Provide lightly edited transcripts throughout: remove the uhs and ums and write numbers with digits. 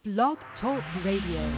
Blog Talk Radio.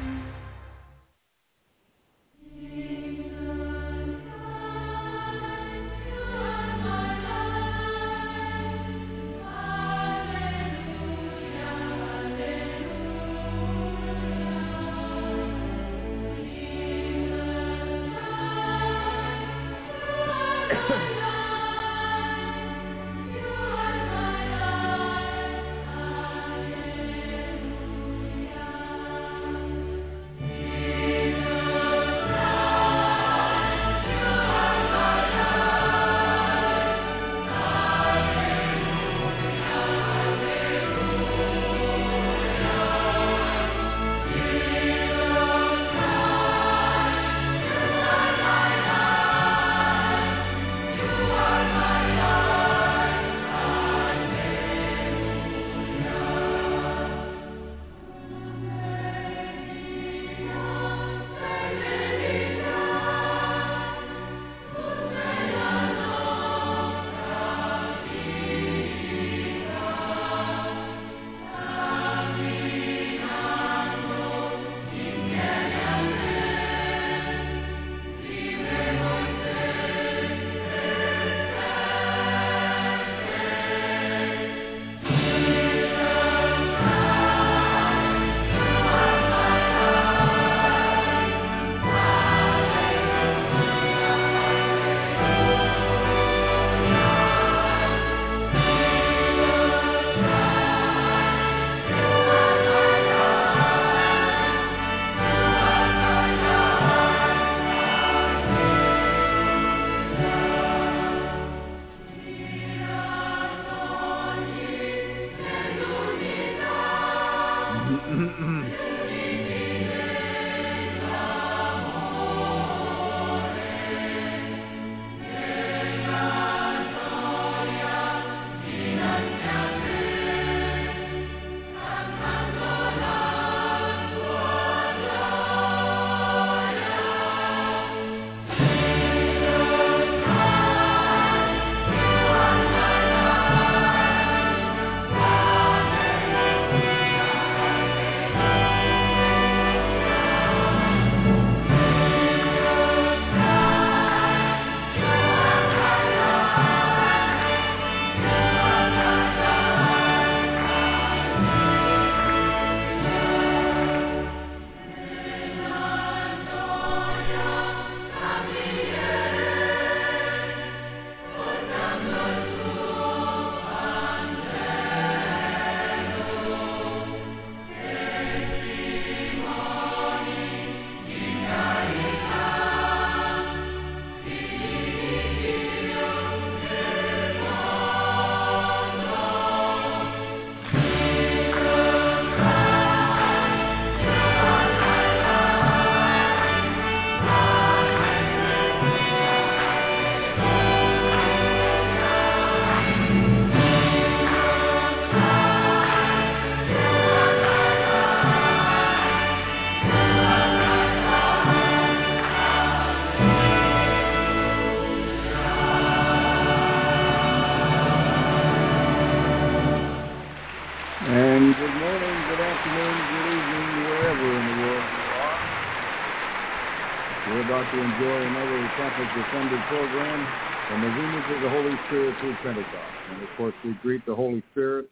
Program and the Venus of the Holy Spirit through Pentecost. And of course, we greet the Holy Spirit,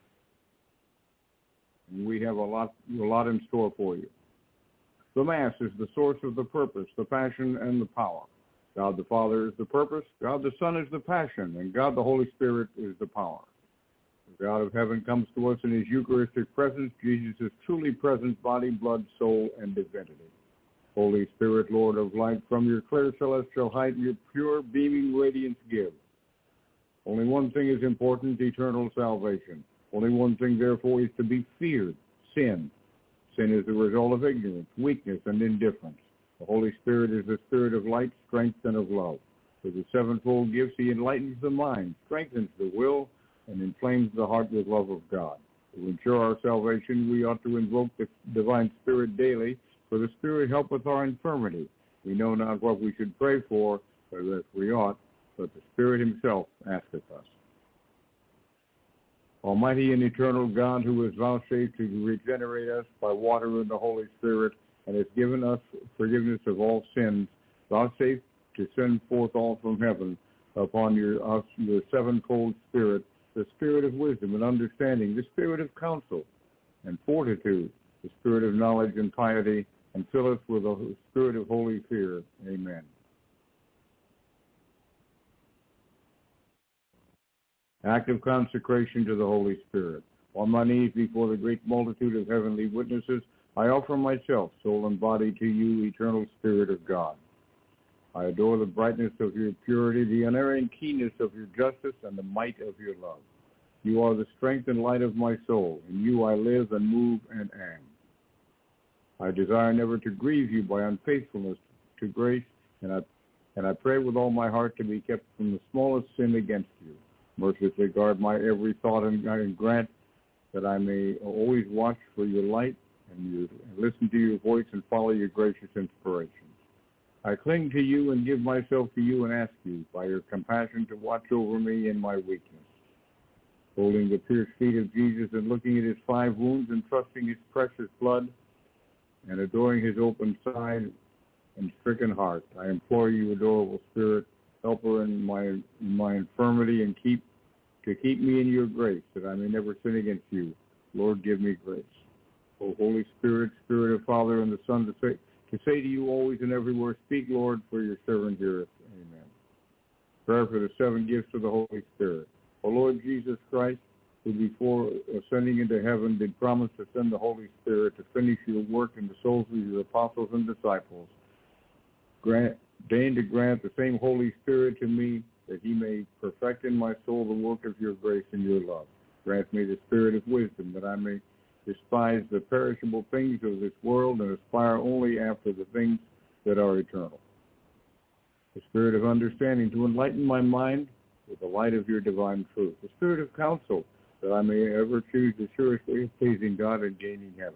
and we have a lot in store for you. The Mass is the source of the purpose, the passion, and the power. God the Father is the purpose, God the Son is the passion, and God the Holy Spirit is the power. The God of heaven comes to us in his Eucharistic presence. Jesus is truly present, body, blood, soul, and divinity. Holy Spirit, Lord of light, from your clear celestial height, your pure beaming radiance give. Only one thing is important, eternal salvation. Only one thing, therefore, is to be feared, sin. Sin is the result of ignorance, weakness, and indifference. The Holy Spirit is the spirit of light, strength, and of love. With the sevenfold gifts, he enlightens the mind, strengthens the will, and inflames the heart with love of God. To ensure our salvation, we ought to invoke the divine Spirit daily, for the Spirit helpeth our infirmity. We know not what we should pray for, but as we ought, but the Spirit himself asketh us. Almighty and eternal God, who has vouchsafed to regenerate us by water and the Holy Spirit, and has given us forgiveness of all sins, vouchsafe to send forth all from heaven upon your sevenfold Spirit, the Spirit of wisdom and understanding, the Spirit of counsel and fortitude, the Spirit of knowledge and piety, and fill us with the Spirit of holy fear. Amen. Act of consecration to the Holy Spirit. On my knees before the great multitude of heavenly witnesses, I offer myself, soul and body, to you, eternal Spirit of God. I adore the brightness of your purity, the unerring keenness of your justice, and the might of your love. You are the strength and light of my soul. In you I live and move and am. I desire never to grieve you by unfaithfulness to grace, and I pray with all my heart to be kept from the smallest sin against you. Mercifully guard my every thought and grant that I may always watch for your light and listen to your voice and follow your gracious inspirations. I cling to you and give myself to you and ask you, by your compassion, to watch over me in my weakness. Holding the pierced feet of Jesus and looking at his 5 wounds and trusting his precious blood and adoring his open side and stricken heart, I implore you, adorable Spirit, helper in my infirmity, and keep me in your grace, that I may never sin against you. Lord, give me grace. O Holy Spirit, Spirit of Father and the Son, to say to you always and everywhere, speak, Lord, for your servant heareth. Amen. Prayer for the 7 gifts of the Holy Spirit. O Lord Jesus Christ, who before ascending into heaven did promise to send the Holy Spirit to finish your work in the souls of your apostles and disciples, deign to grant the same Holy Spirit to me, that he may perfect in my soul the work of your grace and your love. Grant me the spirit of wisdom, that I may despise the perishable things of this world and aspire only after the things that are eternal. The spirit of understanding, to enlighten my mind with the light of your divine truth. The spirit of counsel, that I may ever choose the surest way of pleasing God and gaining heaven.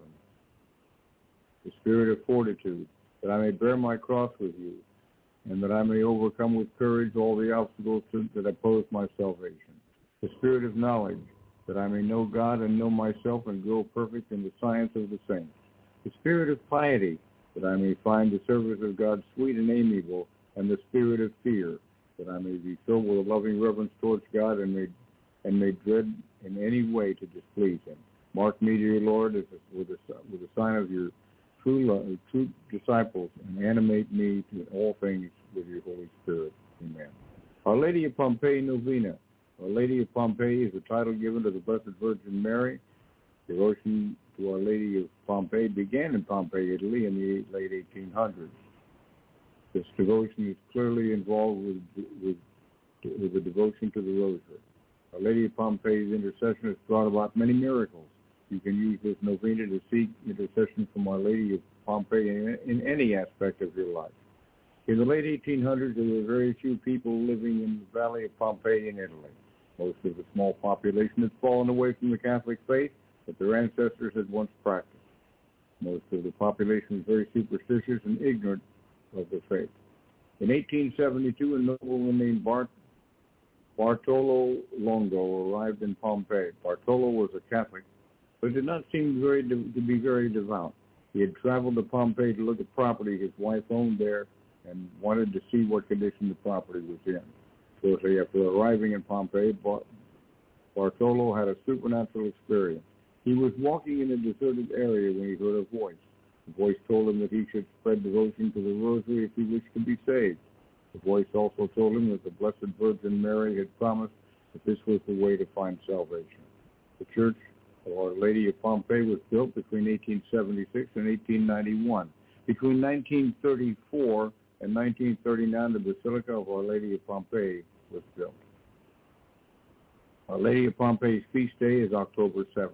The spirit of fortitude, that I may bear my cross with you, and that I may overcome with courage all the obstacles that oppose my salvation. The spirit of knowledge, that I may know God and know myself and grow perfect in the science of the saints. The spirit of piety, that I may find the service of God sweet and amiable, and the spirit of fear, that I may be filled with a loving reverence towards God and may dread in any way to displease him. Mark me, dear Lord, with a sign of your true disciples, and animate me to all things with your Holy Spirit. Amen. Our Lady of Pompeii Novena. Our Lady of Pompeii is a title given to the Blessed Virgin Mary. Devotion to Our Lady of Pompeii began in Pompeii, Italy in the late 1800s. This devotion is clearly involved with the devotion to the Rosary. Our Lady of Pompeii's intercession has brought about many miracles. You can use this novena to seek intercession from Our Lady of Pompeii in any aspect of your life. In the late 1800s, there were very few people living in the valley of Pompeii in Italy. Most of the small population had fallen away from the Catholic faith that their ancestors had once practiced. Most of the population was very superstitious and ignorant of the faith. In 1872, a nobleman named Bartolo Longo arrived in Pompeii. Bartolo was a Catholic, but did not seem to be very devout. He had traveled to Pompeii to look at property his wife owned there and wanted to see what condition the property was in. Shortly after arriving in Pompeii, Bartolo had a supernatural experience. He was walking in a deserted area when he heard a voice. The voice told him that he should spread devotion to the Rosary if he wished to be saved. The voice also told him that the Blessed Virgin Mary had promised that this was the way to find salvation. The Church of Our Lady of Pompeii was built between 1876 and 1891. Between 1934 and 1939, the Basilica of Our Lady of Pompeii was built. Our Lady of Pompeii's feast day is October 7th.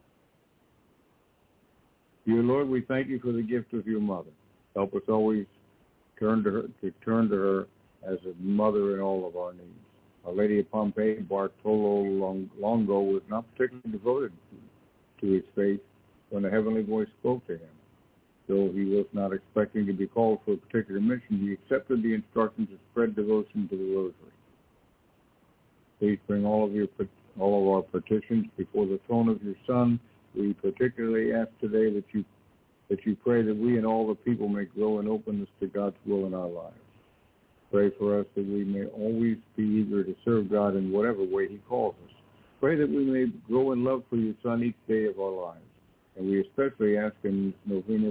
Dear Lord, we thank you for the gift of your mother. Help us always turn to her as a mother in all of our needs. Our Lady of Pompeii, Bartolo Longo, was not particularly devoted to his faith when the heavenly voice spoke to him. Though he was not expecting to be called for a particular mission, he accepted the instruction to spread devotion to the Rosary. Please bring all of your all of our petitions before the throne of your Son. We particularly ask today that you pray that we and all the people may grow in openness to God's will in our lives. Pray for us that we may always be eager to serve God in whatever way he calls us. Pray that we may grow in love for your Son each day of our lives. And we especially ask in this novena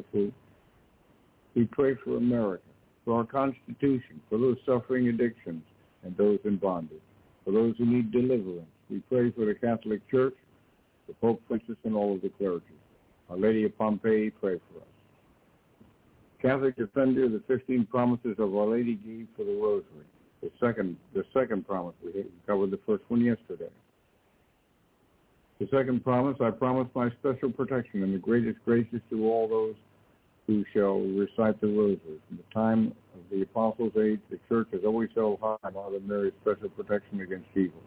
we pray for America, for our Constitution, for those suffering addictions and those in bondage, for those who need deliverance. We pray for the Catholic Church, the Pope Francis, and all of the clergy. Our Lady of Pompeii, pray for us. Catholic Defender, the 15 promises of Our Lady gave for the Rosary. The second promise, we covered the first one yesterday. The second promise, I promise my special protection and the greatest graces to all those who shall recite the Rosary. From the time of the Apostles' age, the Church has always held high Mother Mary's special protection against evil.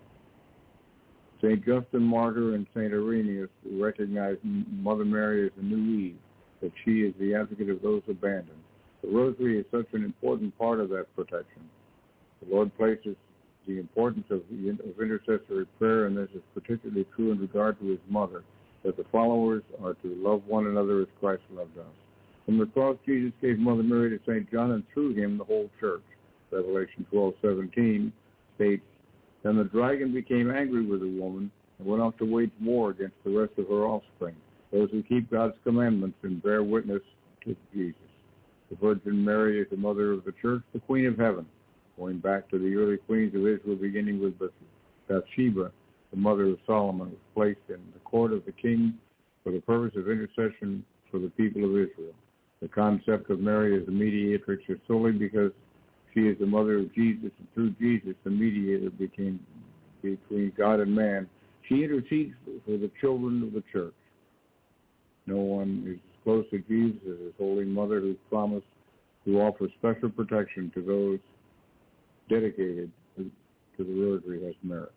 St. Justin Martyr and St. Irenaeus recognized Mother Mary as the new Eve, that she is the advocate of those abandoned. The Rosary is such an important part of that protection. The Lord places the importance of intercessory prayer, and this is particularly true in regard to his mother, that the followers are to love one another as Christ loved us. From the cross, Jesus gave Mother Mary to St. John, and through him the whole church. Revelation 12:17 states, "Then the dragon became angry with the woman and went off to wage war against the rest of her offspring, those who keep God's commandments and bear witness to Jesus." The Virgin Mary is the mother of the church, the Queen of Heaven, going back to the early queens of Israel, beginning with Bathsheba, the mother of Solomon, was placed in the court of the king for the purpose of intercession for the people of Israel. The concept of Mary as a mediatrix is solely because she is the mother of Jesus, and through Jesus, the mediator became between God and man. She intercedes for the children of the church. No one is as close to Jesus as his Holy Mother, who offers special protection to those dedicated to the Rosary has merit.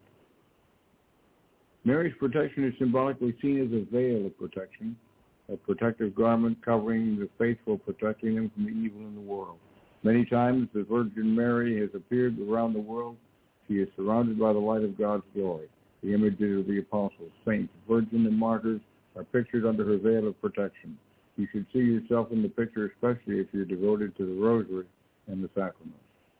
Mary's protection is symbolically seen as a veil of protection, a protective garment covering the faithful, protecting them from the evil in the world. Many times the Virgin Mary has appeared around the world. She is surrounded by the light of God's glory. The images of the apostles, saints, virgins, and martyrs are pictured under her veil of protection. You should see yourself in the picture, especially if you're devoted to the Rosary and the sacraments.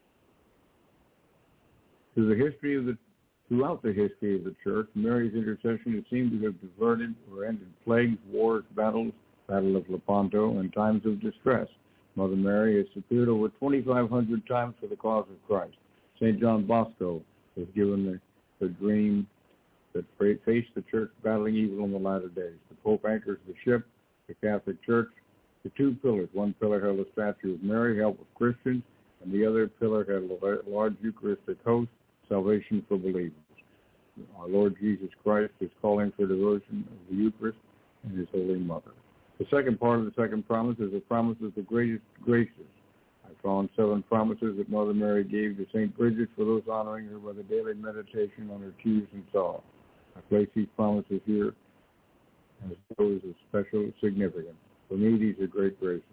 Throughout the history of the Church, Mary's intercession is seen to have diverted or ended plagues, wars, battles, Battle of Lepanto, and times of distress. Mother Mary has appeared over 2,500 times for the cause of Christ. St. John Bosco was given the dream that faced the Church battling evil in the latter days. The Pope anchors the ship, the Catholic Church, to two pillars. One pillar held a statue of Mary, help of Christians, and the other pillar had a large Eucharistic host, salvation for believers. Our Lord Jesus Christ is calling for devotion of the Eucharist and his Holy Mother. The second part of the second promise is the promise of the greatest graces. I found 7 promises that Mother Mary gave to St. Bridget for those honoring her by the daily meditation on her tears and sorrow. I place these promises here as those of special significance. For me, these are great graces.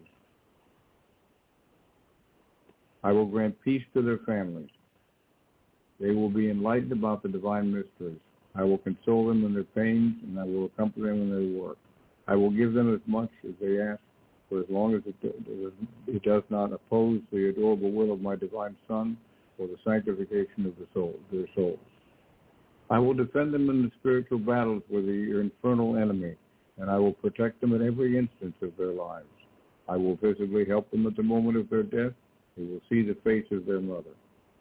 I will grant peace to their families. They will be enlightened about the divine mysteries. I will console them in their pains, and I will accompany them in their work. I will give them as much as they ask, for as long as it does not oppose the adorable will of my divine Son or the sanctification of their souls. I will defend them in the spiritual battles with the infernal enemy, and I will protect them in every instance of their lives. I will visibly help them at the moment of their death. They will see the face of their mother.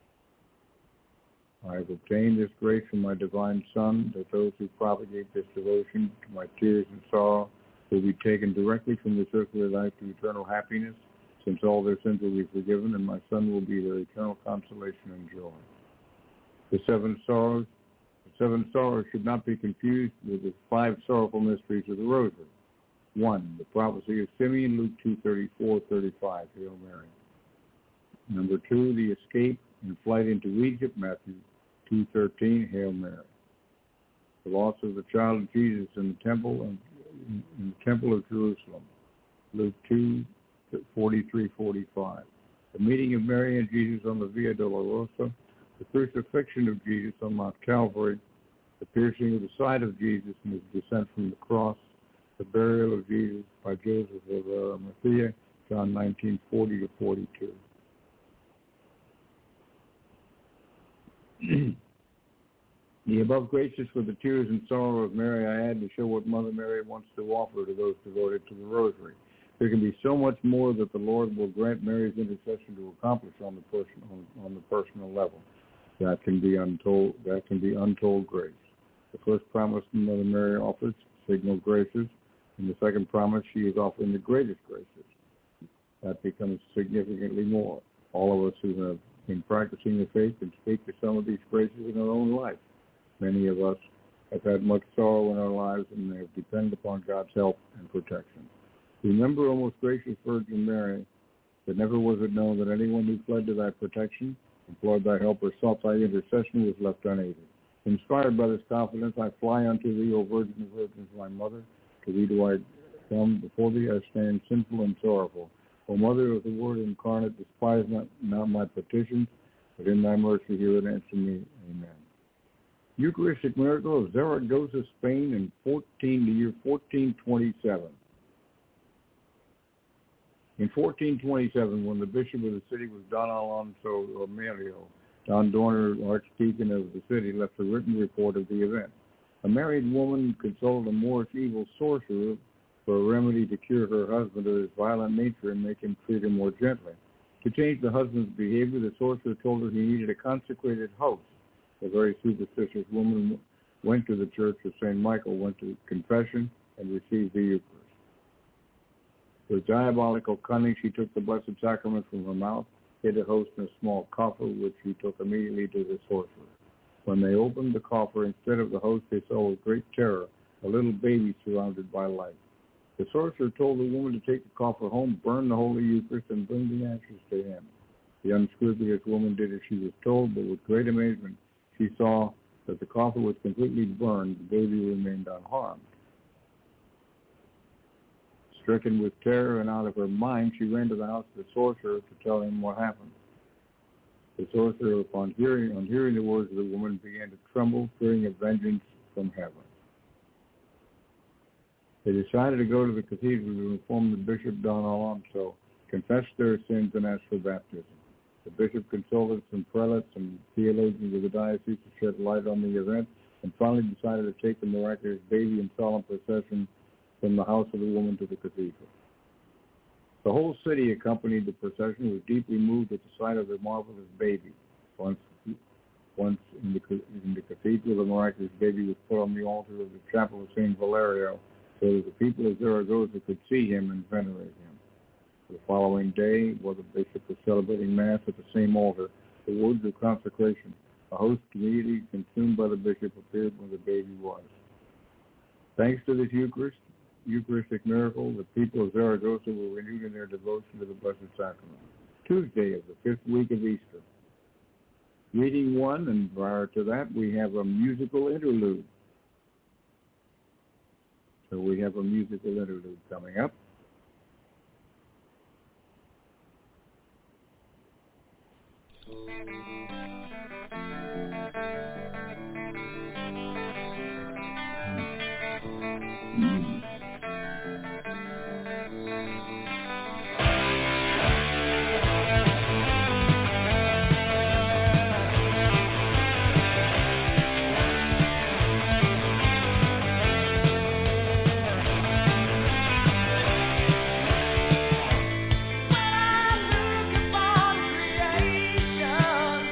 I have obtained this grace from my divine Son, that those who propagate this devotion to my tears and sorrow will be taken directly from the circular life to eternal happiness, since all their sins will be forgiven, and my Son will be their eternal consolation and joy. The seven sorrows should not be confused with the 5 sorrowful mysteries of the Rosary. 1, the prophecy of Simeon, Luke 2:34-35, Hail Mary. Number 2, the escape and flight into Egypt, Matthew 2:13, Hail Mary. The loss of the child Jesus in the temple of Jerusalem, Luke 2:43-45. The meeting of Mary and Jesus on the Via Dolorosa, the crucifixion of Jesus on Mount Calvary, the piercing of the side of Jesus and his descent from the cross, the burial of Jesus by Joseph of Arimathea, John 19:40 to 42. The above graces for the tears and sorrow of Mary I add to show what Mother Mary wants to offer to those devoted to the Rosary. There can be so much more that the Lord will grant Mary's intercession to accomplish on the personal level. That can be untold grace. The first promise Mother Mary offers, signal graces, and the second promise she is offering the greatest graces. That becomes significantly more. All of us who have been practicing the faith can speak to some of these graces in our own life. Many of us have had much sorrow in our lives and have depended upon God's help and protection. Remember, O most gracious Virgin Mary, that never was it known that anyone who fled to thy protection, implored thy help, or sought thy intercession was left unaided. Inspired by this confidence, I fly unto thee, O Virgin of Virgins, my mother. To thee do I come, before thee I stand sinful and sorrowful. O Mother of the Word incarnate, despise not my petitions, but in thy mercy hear and answer me. Amen. Eucharistic miracle of Zaragoza, Spain, in the year 1427. In 1427, when the bishop of the city was Don Alonso Ormelio, Don Dorner, archdeacon of the city, left a written report of the event. A married woman consulted a Moorish evil sorcerer for a remedy to cure her husband of his violent nature and make him treat her more gently. To change the husband's behavior, the sorcerer told her he needed a consecrated host. The very superstitious woman went to the church of St. Michael, went to confession, and received the Eucharist. With diabolical cunning, she took the Blessed Sacrament from her mouth, hid the host in a small coffer, which she took immediately to the sorcerer. When they opened the coffer, instead of the host, they saw with great terror a little baby surrounded by light. The sorcerer told the woman to take the coffer home, burn the Holy Eucharist, and bring the ashes to him. The unscrupulous woman did as she was told, but with great amazement, she saw that the coffer was completely burned. The baby remained unharmed. Stricken with terror and out of her mind, she ran to the house of the sorcerer to tell him what happened. The sorcerer, upon hearing the words of the woman, began to tremble, fearing a vengeance from heaven. They decided to go to the cathedral to inform the bishop, Don Alonso, confess their sins, and ask for baptism. The bishop consulted some prelates and theologians of the diocese to shed light on the event, and finally decided to take the miraculous baby in solemn procession from the house of the woman to the cathedral. The whole city accompanied the procession, was deeply moved at the sight of the marvelous baby. Once in the cathedral, the miraculous baby was put on the altar of the chapel of St. Valerio, so that the people of Zaragoza could see him and venerate him. The following day, while the bishop was celebrating Mass at the same altar, the words of consecration, a host immediately consumed by the bishop appeared where the baby was. Thanks to this Eucharistic miracle, the people of Zaragoza were renewed in their devotion to the Blessed Sacrament. Tuesday of the 5th week of Easter. Reading 1, and prior to that, we have a musical interlude. So we have a musical interlude coming up. When I look upon creation,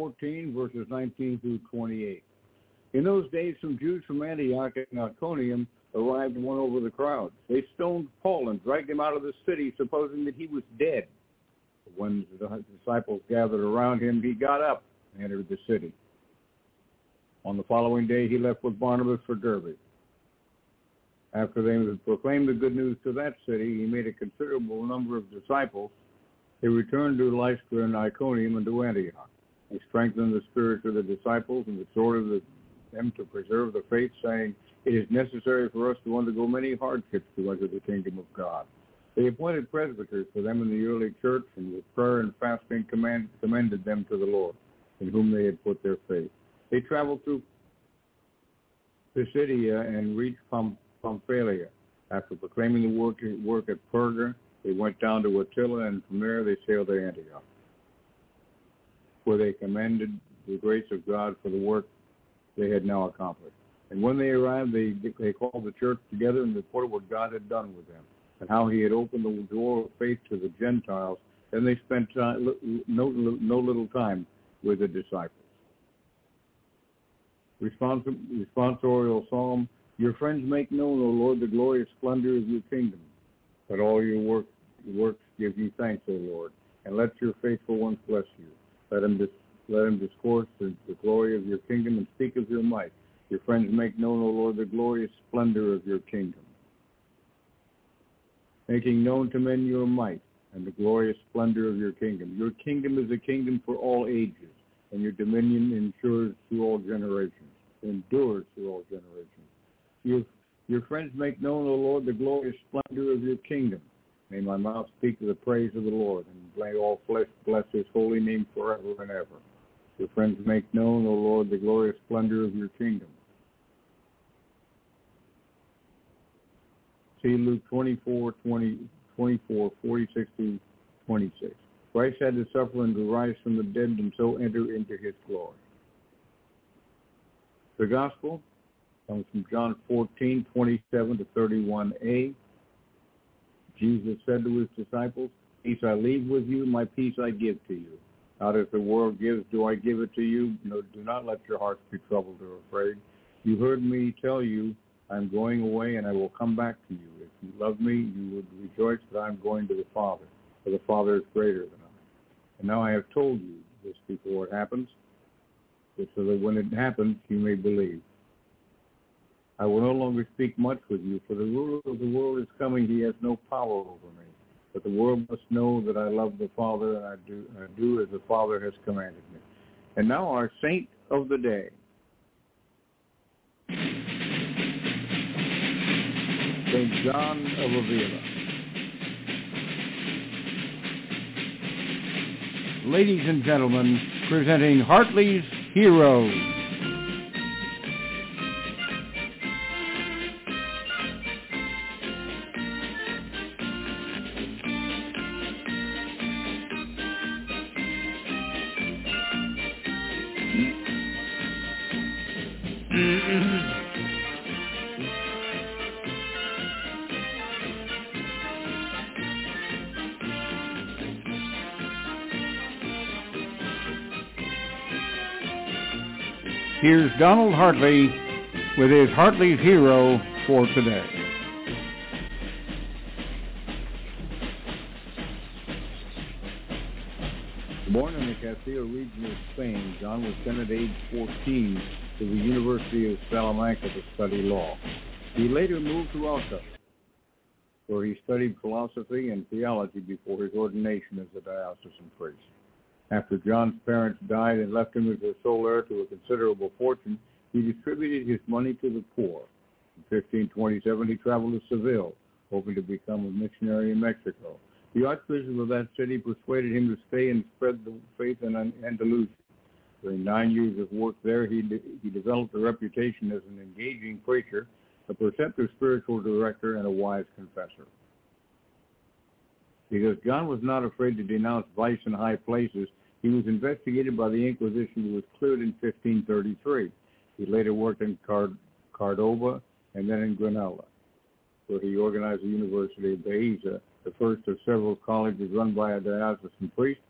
14, verses 19 through 28. In those days, some Jews from Antioch and Iconium arrived and won over the crowd. They stoned Paul and dragged him out of the city, supposing that he was dead. When the disciples gathered around him, he got up and entered the city. On the following day, he left with Barnabas for Derbe. After they had proclaimed the good news to that city, he made a considerable number of disciples. He returned to Lystra and Iconium and to Antioch. He strengthened the spirits of the disciples and exhorted them to preserve the faith, saying, "It is necessary for us to undergo many hardships to enter the kingdom of God." They appointed presbyters for them in the early church, and with prayer and fasting commended them to the Lord, in whom they had put their faith. They traveled through Pisidia and reached Pamphylia. After proclaiming the work at Perga, they went down to Attila, and from there they sailed to Antioch, where they commended the grace of God for the work they had now accomplished. And when they arrived, they called the church together and reported what God had done with them, and how he had opened the door of faith to the Gentiles. Then they spent no little time with the disciples. Responsorial Psalm. Your friends make known, O Lord, the glorious splendor of your kingdom. Let all your works give you thanks, O Lord, and let your faithful ones bless you. Let them discourse the glory of your kingdom and speak of your might. Your friends make known, O Lord, the glorious splendor of your kingdom. Making known to men your might and the glorious splendor of your kingdom. Your kingdom is a kingdom for all ages, and your dominion endures through all generations. Your friends make known, O Lord, the glorious splendor of your kingdom. May my mouth speak of the praise of the Lord, and may all flesh bless his holy name forever and ever. Your friends make known, O Lord, the glorious splendor of your kingdom. See Luke 24, 46 to 26. Christ had to suffer and to rise from the dead and so enter into his glory. The gospel comes from John 14, 27 to 31a. Jesus said to his disciples, "Peace I leave with you, my peace I give to you. Not as the world gives do I give it to you. No, do not let your hearts be troubled or afraid. You heard me tell you, I'm going away and I will come back to you. If you love me, you would rejoice that I'm going to the Father, for the Father is greater than I. And now I have told you this before it happens, so that when it happens, you may believe. I will no longer speak much with you, for the ruler of the world is coming. He has no power over me. But the world must know that I love the Father, and I do as the Father has commanded me." And now our saint of the day. St. John of Avila. Ladies and gentlemen, presenting Hartley's Heroes. Here's Donald Hartley with his Hartley's Hero for today. Born in the Castilla region of Spain, John was sent at age 14 to the University of Salamanca to study law. He later moved to Alcalá, where he studied philosophy and theology before his ordination as a diocesan priest. After John's parents died and left him as the sole heir to a considerable fortune, he distributed his money to the poor. In 1527, he traveled to Seville, hoping to become a missionary in Mexico. The archbishop of that city persuaded him to stay and spread the faith in Andalusia. During 9 years of work there, he developed a reputation as an engaging preacher, a perceptive spiritual director, and a wise confessor. Because John was not afraid to denounce vice in high places, he was investigated by the Inquisition and was cleared in 1533. He later worked in Córdoba and then in Granada, where he organized the University of Baeza, the first of several colleges run by a diocesan priest.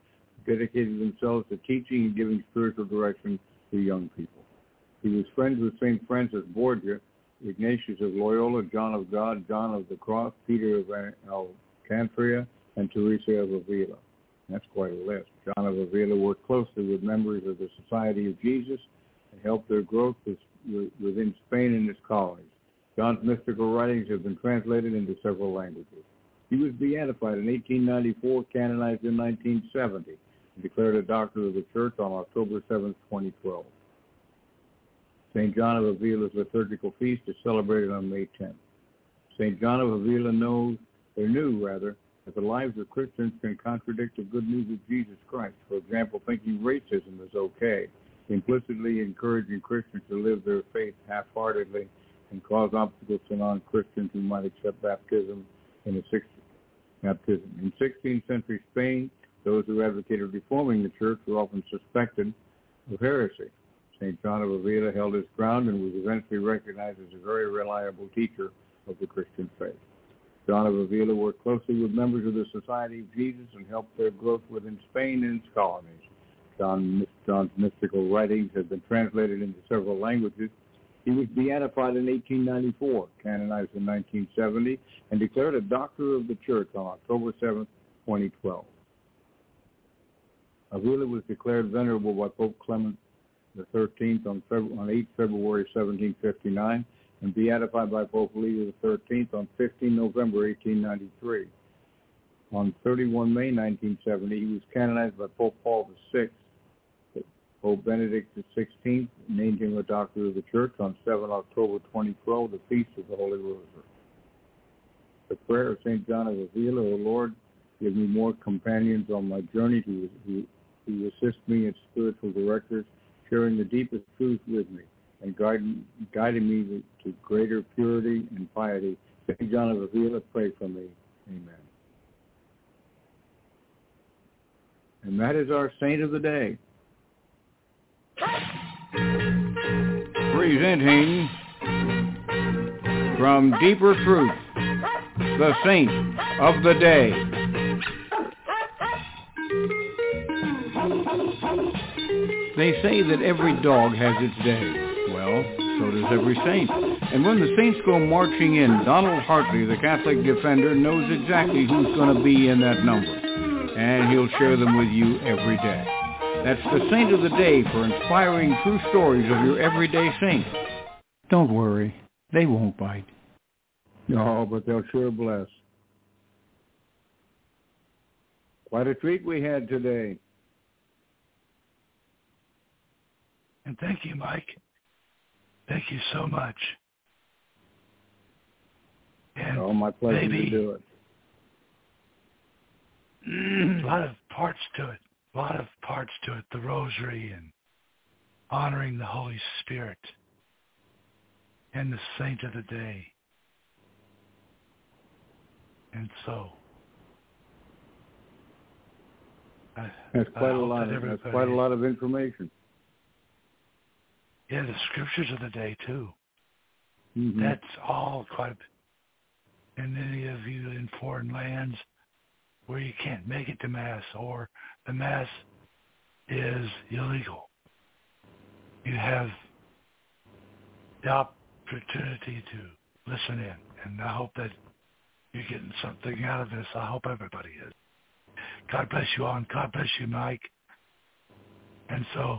dedicated themselves to teaching and giving spiritual direction to young people. He was friends with St. Francis Borgia, Ignatius of Loyola, John of God, John of the Cross, Peter of Alcantara, and Teresa of Avila. That's quite a list. John of Avila worked closely with members of the Society of Jesus and helped their growth within Spain and its colonies. John's mystical writings have been translated into several languages. He was beatified in 1894, canonized in 1970, and declared a doctor of the Church on October 7, 2012. St. John of Avila's liturgical feast is celebrated on May 10th. St. John of Avila knew that the lives of Christians can contradict the good news of Jesus Christ. For example, thinking racism is okay, implicitly encouraging Christians to live their faith half-heartedly and cause obstacles to non-Christians who might accept baptism in 16th century Spain. Those who advocated reforming the church were often suspected of heresy. St. John of Avila held his ground and was eventually recognized as a very reliable teacher of the Christian faith. John of Avila worked closely with members of the Society of Jesus and helped their growth within Spain and its colonies. John's mystical writings have been translated into several languages. He was beatified in 1894, canonized in 1970, and declared a doctor of the Church on October 7, 2012. Avila was declared venerable by Pope Clement XIII on 8 February 1759 and beatified by Pope Leo XIII on 15 November 1893. On 31 May 1970, he was canonized by Pope Paul VI. Pope Benedict XVI named him a doctor of the Church on 7 October 2012, the Feast of the Holy Rosary. The prayer of St. John of Avila, O Lord, give me more companions on my journey who assist me as spiritual directors, sharing the deepest truth with me and guiding me to greater purity and piety. St. John of Avila, pray for me. Amen. And that is our saint of the day. Presenting from Deeper Truth, the saint of the day. They say that every dog has its day. Well, so does every saint. And when the saints go marching in, Donald Hartley, the Catholic Defender, knows exactly who's going to be in that number. And he'll share them with you every day. That's the saint of the day for inspiring true stories of your everyday saint. Don't worry, they won't bite. No, but they'll sure bless. Quite a treat we had today. And thank you, Mike. Thank you so much. And my pleasure to do it. A lot of parts to it. The rosary and honoring the Holy Spirit and the saint of the day. And so that's quite a lot of information. Yeah, the scriptures of the day too. Mm-hmm. That's all quite. And any of you in foreign lands where you can't make it to Mass or the Mass is illegal, you have the opportunity to listen in. And I hope that you're getting something out of this. I hope everybody is. God bless you all, and God bless you, Mike. And so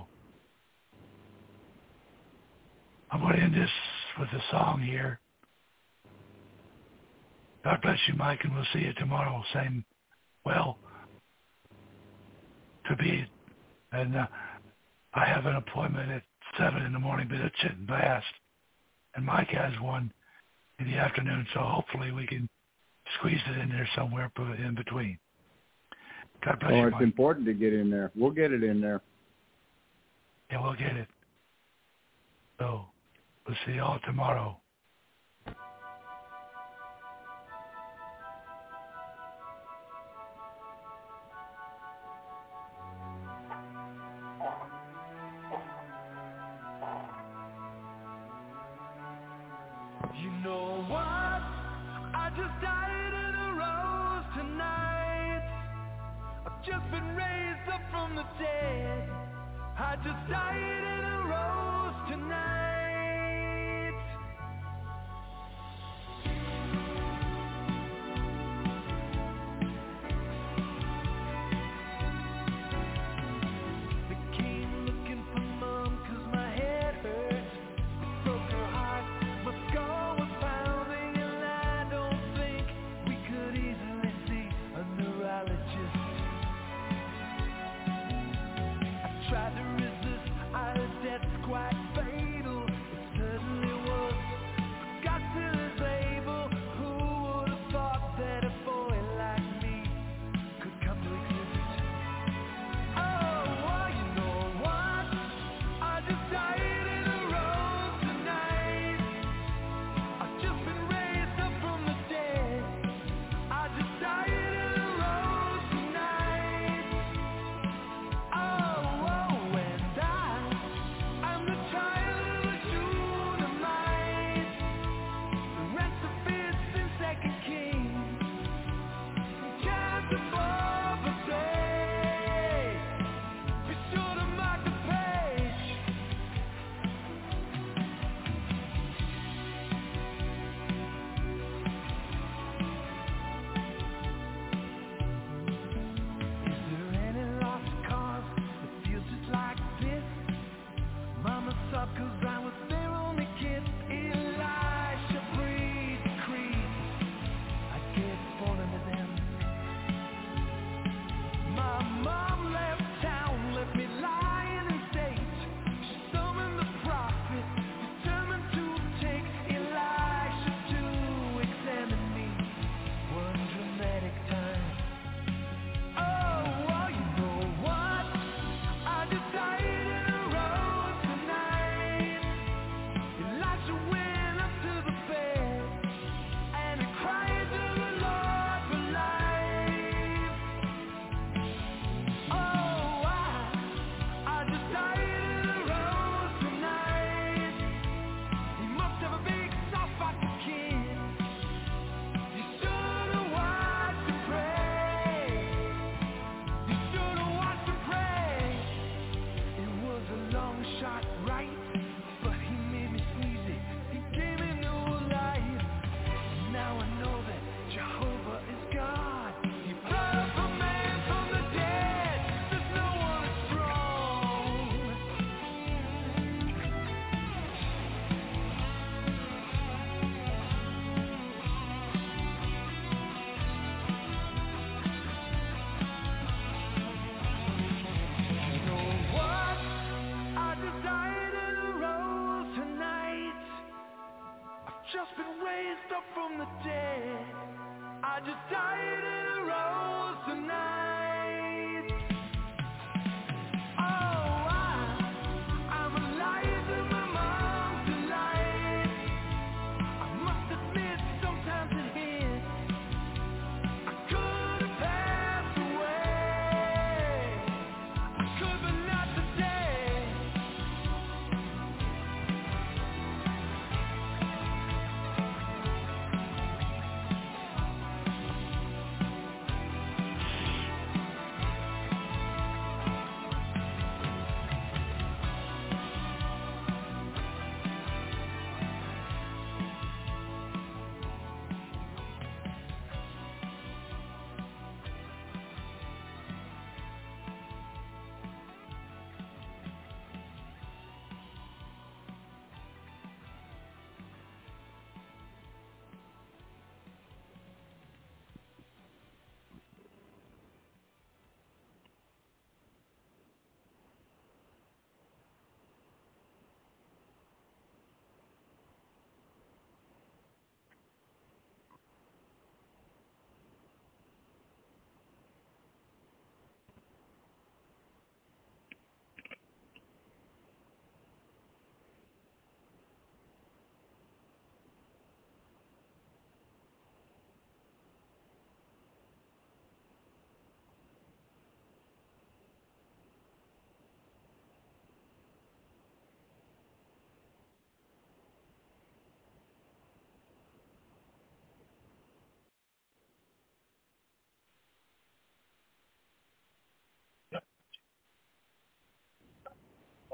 I'm going to end this with a song here. God bless you, Mike, and we'll see you tomorrow. Same, to be, and I have an appointment at 7 in the morning, but it shouldn't last. And Mike has one in the afternoon, so hopefully we can squeeze it in there somewhere in between. God bless you, Mike. It's important to get in there. We'll get it in there. Yeah, we'll get it. So we'll see y'all tomorrow. You know what? I just died and arose tonight. just been raised up from the dead. I just died and arose tonight. They came looking for Mom 'cause my head hurt. Broke her heart, my skull was pounding, and I don't think we could easily see a neurologist. I tried to resist, that's quite fatal. It certainly was. God still is able. Who would have thought that a boy like me could come to exist? Oh, well, you know what? I just died and arose tonight. I've just been raised up from the dead. I just died and arose tonight. Oh, and I'm the child of a Shunammite. The rest of it's in Second Kings. Chapter 4, verse 8. Be sure to mark the page. Is there any lost cause that feels just like this? Mama sobbed 'cause I was their only kid. Elisha breathed decreed I'd get born into them. My mom left town, left me lying in state. She summoned the prophet, determined to take Elisha to examine me. One dramatic time. Oh, well, you know what? I just died and arose tonight. Elisha went up to the bed and he cried to the Lord for life. Oh, I just died and arose tonight. He must have a big soft spot for kids. You should have watched him pray. You should have watched him pray. It was a long shot, right? But he made me sneeze it. He gave me new life. Now I know that Jehovah is God. He brought up a man from the dead. There's no one as strong. You know what? I just died and arose tonight. I've just been raised up from the dead. I just died and arose tonight. Oh, I'm alive in my mom's delight. I must admit sometimes it hits. I could have passed away. I could, but not today.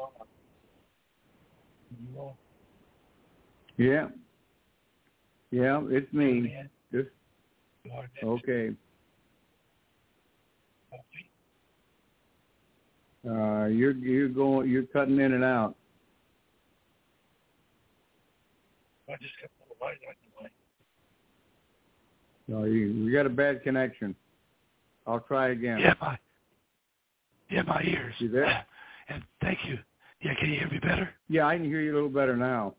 Yeah. Yeah, it's me. Just okay. You're cutting in and out. I just got the light on the way. No, you got a bad connection. I'll try again. Yeah, my ears. You there? And thank you. Yeah, can you hear me better? Yeah, I can hear you a little better now.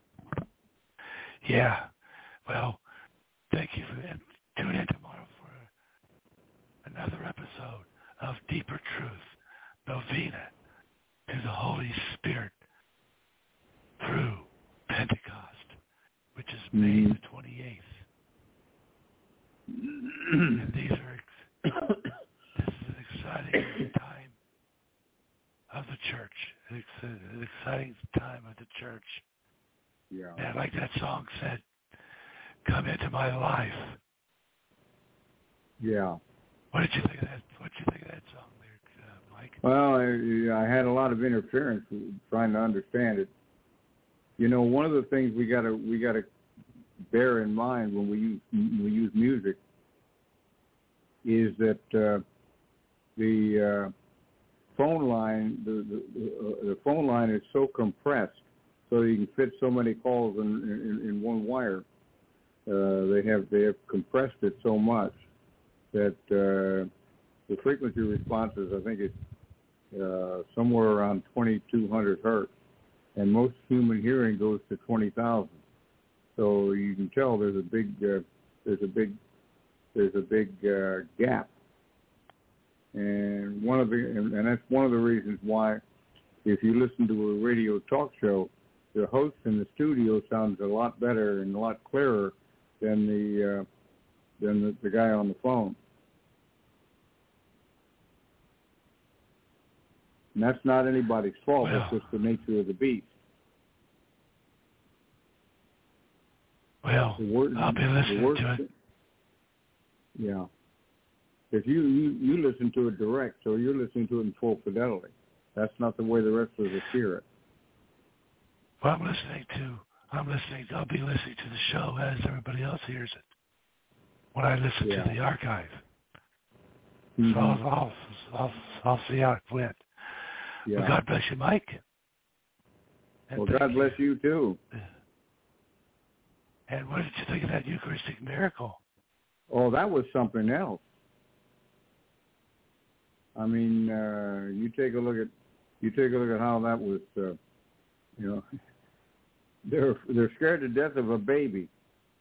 Yeah. Well, thank you for that. Tune in tomorrow for another episode of Deeper Truth, Novena to the Holy Spirit through Pentecost, which is May the 28th. And this is an exciting time of the church. It's an exciting time of the church. Yeah. And like that song said, come into my life. Yeah. What did you think of that? What did you think of that song there, Mike? Well, I had a lot of interference trying to understand it. You know, one of the things we gotta bear in mind when we use music is that the phone line the phone line is so compressed so you can fit so many calls in one wire. They have compressed it so much that the frequency responses, I think it's somewhere around 2,200 hertz, and most human hearing goes to 20,000. So you can tell there's a big gap, and that's one of the reasons why, if you listen to a radio talk show, the host in the studio sounds a lot better and a lot clearer than the guy on the phone. And that's not anybody's fault. That's just the nature of the beast. Well, I'll be listening to it. Yeah. If you listen to it direct, so you're listening to it in full fidelity. That's not the way the rest of us hear it. Well, I'll be listening to the show as everybody else hears it when I listen to the archive. Mm-hmm. So I'll see how it went. Yeah. Well, God bless you, Mike. And well, God bless you too. And what did you think of that Eucharistic miracle? Oh, that was something else. I mean, you take a look at how that was. They're scared to death of a baby.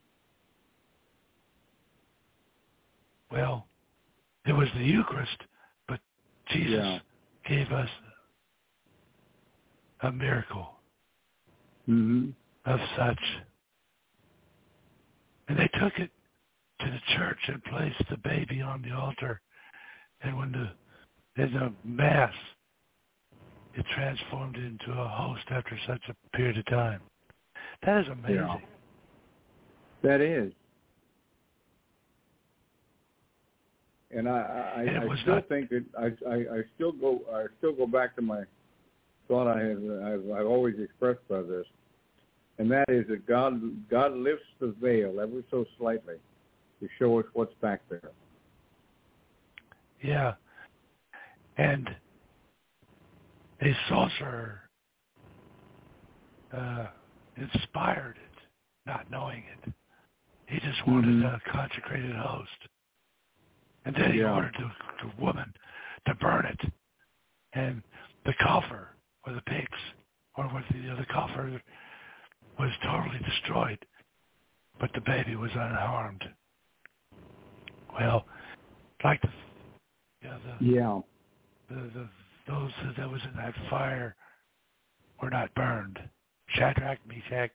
Well, it was the Eucharist, but Jesus gave us a miracle of such. And they took it to the church and placed the baby on the altar. And when in the Mass, it transformed into a host after such a period of time. That is amazing. Yeah. That is. And I still think that I still go back to my thought I've always expressed by this, and that is that God lifts the veil ever so slightly to show us what's back there. Yeah, and a sorcerer inspired it, not knowing it. He just wanted a consecrated host. And then he ordered the woman to burn it. And the coffer, or the pigs, or the coffer was totally destroyed. But the baby was unharmed. Well, like those that was in that fire were not burned. Shadrach, Meshach.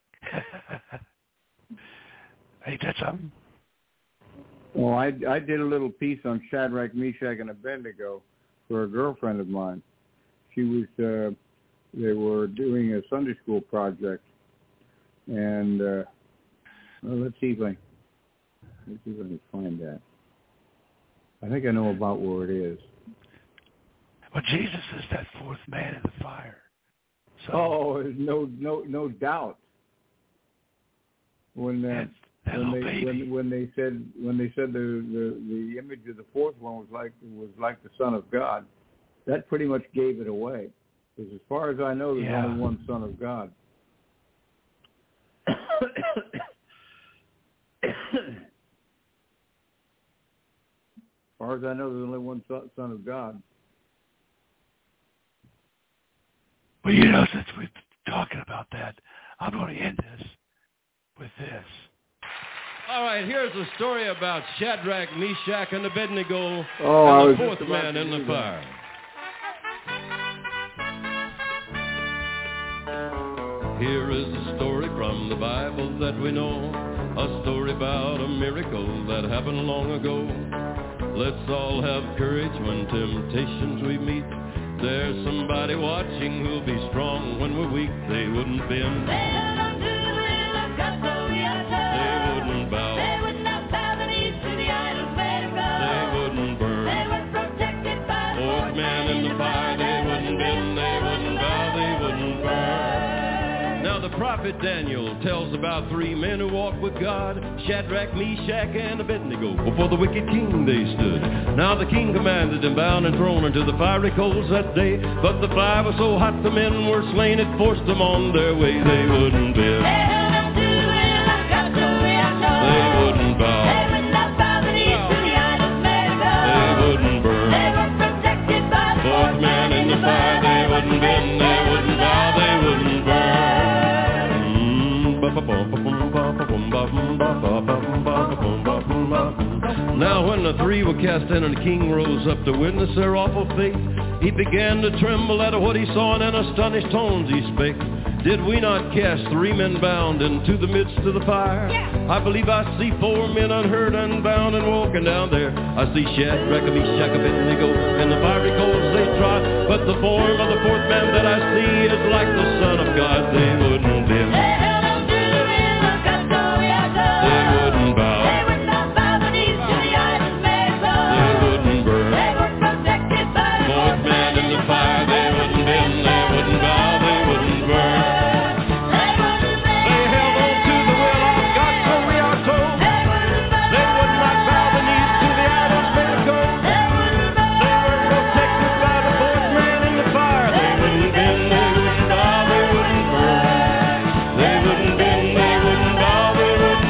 Ain't that something? Well, I did a little piece on Shadrach, Meshach, and Abednego for a girlfriend of mine. She was, they were doing a Sunday school project, and let's see if I can find that. I think I know about where it is. Well, Jesus is that fourth man in the fire. So, no doubt. When they said the image of the fourth one was like the Son of God, that pretty much gave it away. Because as far as I know, there's only one Son of God. As far as I know, there's only one Son of God. Well, you know, since we're talking about that, I'm going to end this with this. All right, here's a story about Shadrach, Meshach, and Abednego, and the fourth man in the fire. Here is a story from the Bible that we know, a story about a miracle that happened long ago. Let's all have courage when temptations we meet. There's somebody watching who'll be strong when we're weak. They wouldn't bend. They wouldn't bow. They would not bow the knees to the idols made of gold. They wouldn't burn. They were protected by the fourth man in the fire. They wouldn't bend. They wouldn't bow. They wouldn't burn. Now the prophet Daniel tells about three men who walked with God, Shadrach, Meshach, and Abednego. Before the wicked king they stood. Now the king commanded them bound and thrown into the fiery coals that day. But the fire was so hot the men were slain, it forced them on their way. They wouldn't bend. They wouldn't bow. They would not bow the knees to the idols made of gold. They wouldn't burn. They were protected by the fourth man in the fire. They wouldn't bend. They wouldn't bow. They wouldn't burn. Now when the three were cast in and the king rose up to witness their awful fate, he began to tremble at what he saw, and in astonished tones he spake. Did we not cast three men bound into the midst of the fire? I believe I see four men unhurt, unbound, and walking down there. I see Shadrach, Meshach, Abednego, and the fiery coals they trod. But the form of the fourth man that I see is like the Son of God. They wouldn't bend. They wouldn't bow. They would not bow the knees to the idols made of gold. They wouldn't burn. They were protected by the fourth man in the fire. They wouldn't bend. They wouldn't bow. They wouldn't burn. They held on to the will of God, so we are told. They would not bow the knees to the idols made of gold. They were protected by the fourth man in the fire. They wouldn't bend. They wouldn't bow. They wouldn't burn. They wouldn't bend. They wouldn't bow. They wouldn't.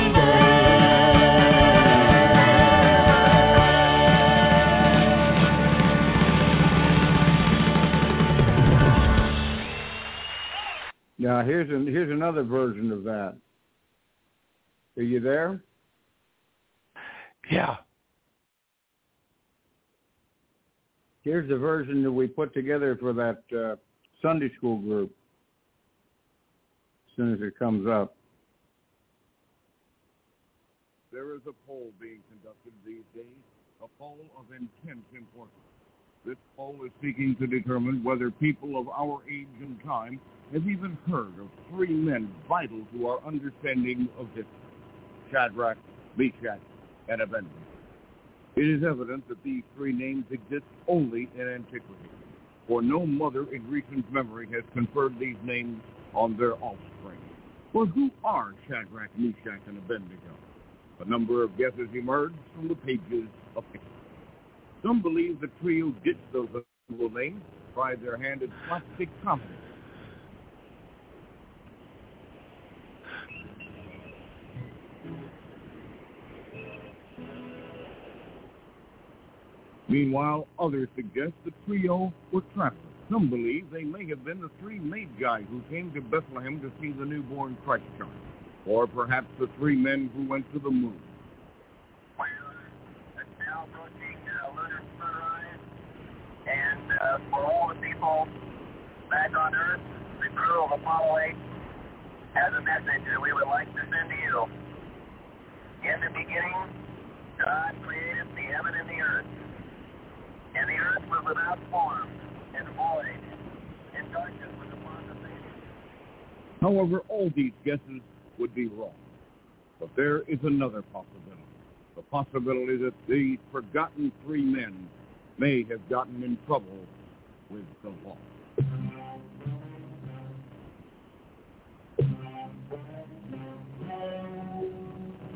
Now, here's another version of that. Are you there? Yeah. Here's the version that we put together for that Sunday school group. As soon as it comes up. There is a poll being conducted these days, a poll of intense importance. This poll is seeking to determine whether people of our age and time have even heard of three men vital to our understanding of history: Shadrach, Meshach, and Abednego. It is evident that these three names exist only in antiquity, for no mother in recent memory has conferred these names on their offspring. But who are Shadrach, Meshach, and Abednego? A number of guesses emerged from the pages of history. Some believe the trio ditched those unusual names, tried their hand at slapstick comedy. Meanwhile, others suggest the trio were travelers. Some believe they may have been the three Magi who came to Bethlehem to see the newborn Christ child, or perhaps the three men who went to the moon. Well, it's now approaching lunar sunrise, and for all the people back on Earth, the crew of Apollo 8 has a message that we would like to send to you. In the beginning, God created the heaven and the earth. And the earth was without form and void, and darkness was upon the face. However, all these guesses would be wrong. But there is another possibility. The possibility that these forgotten three men may have gotten in trouble with the law.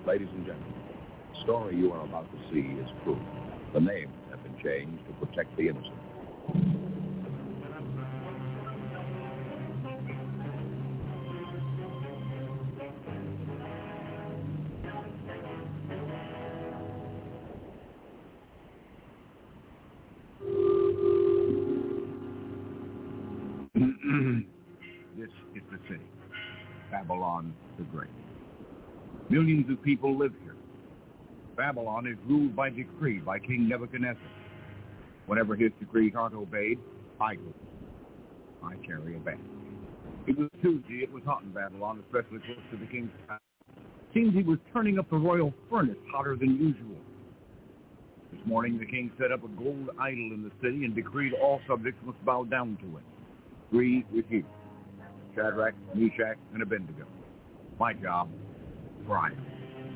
Ladies and gentlemen, the story you are about to see is true. The names have been changed to protect the innocent. This is the city, Babylon the Great. Millions of people live here. Babylon is ruled by decree by King Nebuchadnezzar. Whenever his decrees aren't obeyed, I go. I carry a badge. It was Tuesday. It was hot in Babylon, especially close to the king's palace. Seems he was turning up the royal furnace hotter than usual. This morning, the king set up a gold idol in the city and decreed all subjects must bow down to it. 3 with you: Shadrach, Meshach, and Abednego. My job, try it.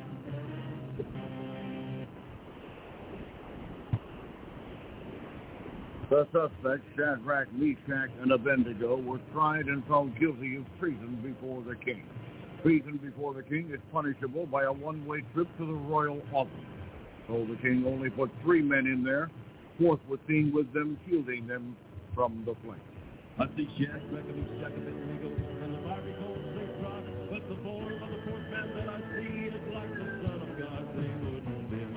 The suspects, Shadrach, Meshach, and Abednego, were tried and found guilty of treason before the king. Treason before the king is punishable by a one-way trip to the royal office. So the king only put 3 men in there. 4th was seen with them, shielding them from the flames. I see Shadrach, Meshach, and Abednego, and the fiery coals they rock, but the form of the 4th man that I see is like the Son of God. They wouldn't bend.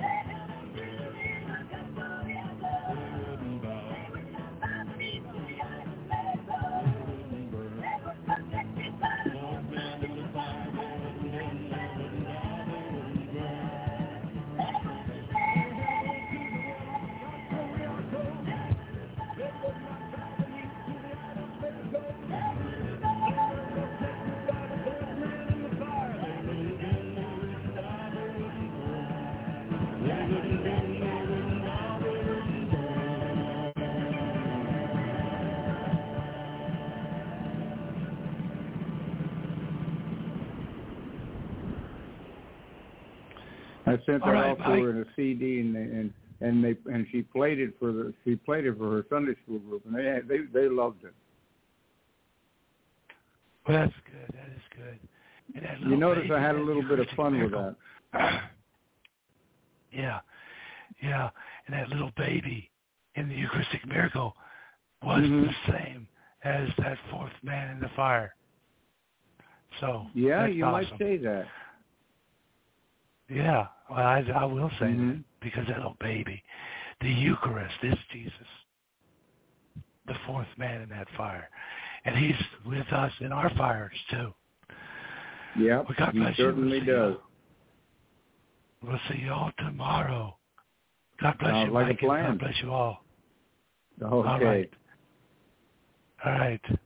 I sent All that right, off to her in a CD, and she played it for her Sunday school group, and they loved it. Well, that's good. That is good. And that You notice baby, I had a that little bit of Eucharistic fun miracle. with that. Yeah. And that little baby in the Eucharistic miracle was the same as that 4th man in the fire. So Yeah, that's you awesome. might say that. Yeah, well, I will say that because that little baby, the Eucharist is Jesus, the 4th man in that fire, and he's with us in our fires too. Yeah, Well, God he bless you. certainly does. We'll see you all tomorrow. God bless you, like Mike, a plan. God bless you all. Okay. All right.